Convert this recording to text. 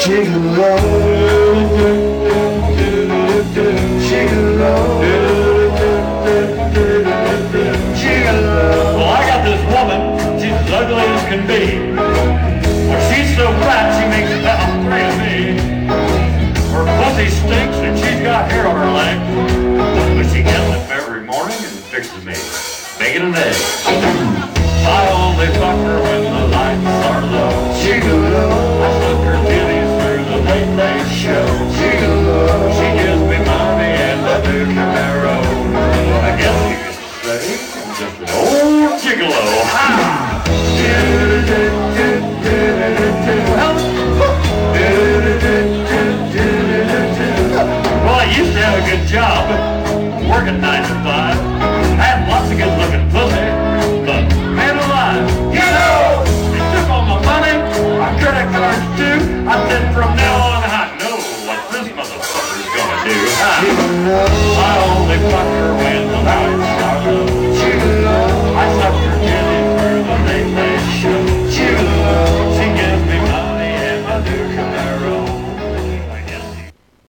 Gigolo, gigolo, gigolo. Well, I got this woman, she's as ugly as can be. Well, she's so fat, she makes about 3 of me. Her pussy stinks and she's got hair on her leg. But she gets up every morning and fixes me bacon and eggs. I only fuck her when the lights are low. Gigolo, I suck her titties through the late night show. gigolo, She gives me money and I do Camaro. I guess you could say I'm just an old gigolo. Ha! Well, I used to have a good job, working 9 to 5. I had lots of good looking pussy, but man alive, you know, they took all my money, my credit cards too. I said from now on I know what this motherfucker's gonna do. I only fuck her